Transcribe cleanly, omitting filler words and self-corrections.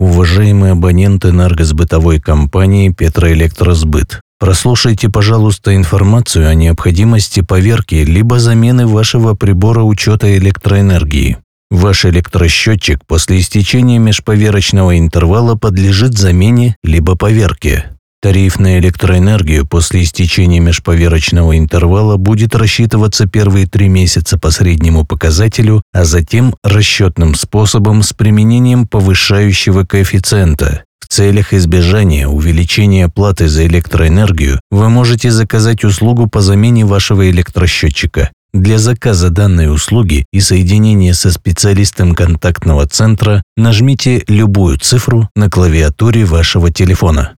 Уважаемый абонент энергосбытовой компании «Петроэлектросбыт», прослушайте, пожалуйста, информацию о необходимости поверки либо замены вашего прибора учета электроэнергии. Ваш электросчетчик после истечения межповерочного интервала подлежит замене либо поверке. Тариф на электроэнергию после истечения межповерочного интервала будет рассчитываться первые 3 месяца по среднему показателю, а затем расчетным способом с применением повышающего коэффициента. В целях избежания увеличения платы за электроэнергию вы можете заказать услугу по замене вашего электросчетчика. Для заказа данной услуги и соединения со специалистом контактного центра нажмите любую цифру на клавиатуре вашего телефона.